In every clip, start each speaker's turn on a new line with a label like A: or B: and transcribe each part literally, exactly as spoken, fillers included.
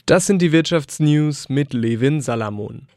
A: Das sind die Wirtschaftsnews mit Levin Salamon.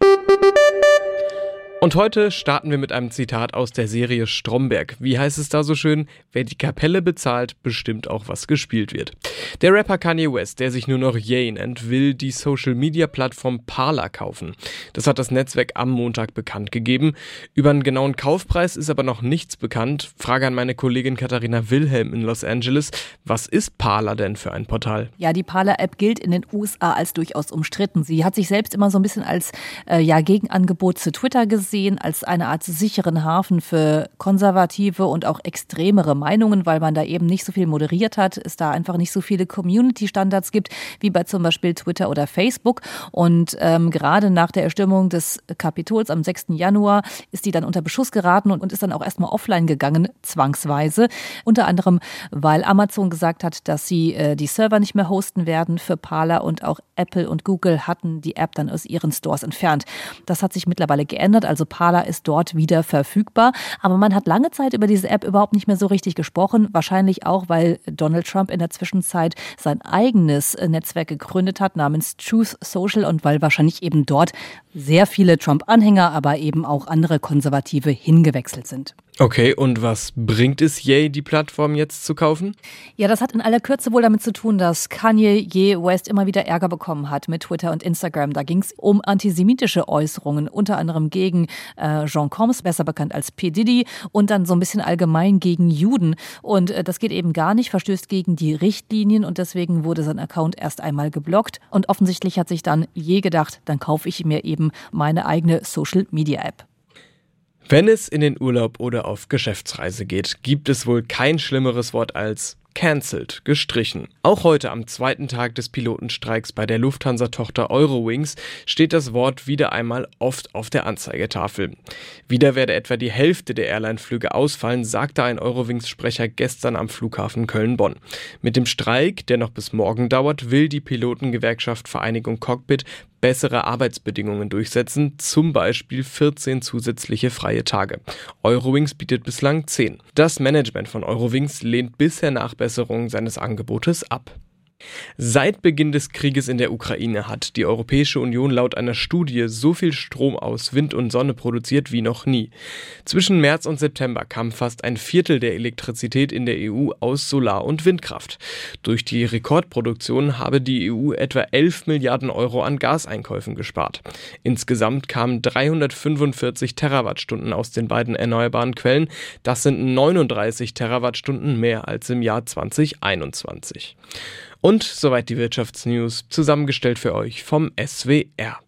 A: Und heute starten wir mit einem Zitat aus der Serie Stromberg. Wie heißt es da so schön? Wer die Kapelle bezahlt, bestimmt auch, was gespielt wird. Der Rapper Kanye West, der sich nur noch Ye nennt, will die Social-Media-Plattform Parler kaufen. Das hat das Netzwerk am Montag bekannt gegeben. Über einen genauen Kaufpreis ist aber noch nichts bekannt. Frage an meine Kollegin Katharina Wilhelm in Los Angeles. Was ist Parler denn für ein Portal?
B: Ja, die Parler-App gilt in den U S A als durchaus umstritten. Sie hat sich selbst immer so ein bisschen als äh, ja, Gegenangebot zu Twitter gesehen. Sehen als eine Art sicheren Hafen für konservative und auch extremere Meinungen, weil man da eben nicht so viel moderiert hat, es da einfach nicht so viele Community-Standards gibt, wie bei zum Beispiel Twitter oder Facebook. Und ähm, gerade nach der Erstürmung des Kapitols am sechsten Januar ist die dann unter Beschuss geraten und, und ist dann auch erstmal offline gegangen, zwangsweise. Unter anderem, weil Amazon gesagt hat, dass sie äh, die Server nicht mehr hosten werden für Parler, und auch Apple und Google hatten die App dann aus ihren Stores entfernt. Das hat sich mittlerweile geändert, also Parler ist dort wieder verfügbar. Aber man hat lange Zeit über diese App überhaupt nicht mehr so richtig gesprochen. Wahrscheinlich auch, weil Donald Trump in der Zwischenzeit sein eigenes Netzwerk gegründet hat namens Truth Social und weil wahrscheinlich eben dort sehr viele Trump-Anhänger, aber eben auch andere Konservative hingewechselt sind.
A: Okay, und was bringt es Ye, die Plattform jetzt zu kaufen?
B: Ja, das hat in aller Kürze wohl damit zu tun, dass Kanye Ye West immer wieder Ärger bekommen hat mit Twitter und Instagram. Da ging es um antisemitische Äußerungen, unter anderem gegen äh, Sean Combs, besser bekannt als P. Diddy, und dann so ein bisschen allgemein gegen Juden. Und äh, das geht eben gar nicht, verstößt gegen die Richtlinien, und deswegen wurde sein Account erst einmal geblockt. Und offensichtlich hat sich dann Ye gedacht, dann kaufe ich mir eben meine eigene Social-Media-App.
A: Wenn es in den Urlaub oder auf Geschäftsreise geht, gibt es wohl kein schlimmeres Wort als cancelled, gestrichen. Auch heute am zweiten Tag des Pilotenstreiks bei der Lufthansa-Tochter Eurowings steht das Wort wieder einmal oft auf der Anzeigetafel. Wieder werde etwa die Hälfte der Airline-Flüge ausfallen, sagte ein Eurowings-Sprecher gestern am Flughafen Köln-Bonn. Mit dem Streik, der noch bis morgen dauert, will die Pilotengewerkschaft Vereinigung Cockpit bessere Arbeitsbedingungen durchsetzen, zum Beispiel vierzehn zusätzliche freie Tage. Eurowings bietet bislang zehn. Das Management von Eurowings lehnt bisher Nachbesserungen seines Angebotes ab. Seit Beginn des Krieges in der Ukraine hat die Europäische Union laut einer Studie so viel Strom aus Wind und Sonne produziert wie noch nie. Zwischen März und September kam fast ein Viertel der Elektrizität in der E U aus Solar- und Windkraft. Durch die Rekordproduktion habe die E U etwa elf Milliarden Euro an Gaseinkäufen gespart. Insgesamt kamen dreihundertfünfundvierzig Terawattstunden aus den beiden erneuerbaren Quellen. Das sind neununddreißig Terawattstunden mehr als im Jahr zweitausendeinundzwanzig. Und soweit die Wirtschaftsnews, zusammengestellt für euch vom S W R.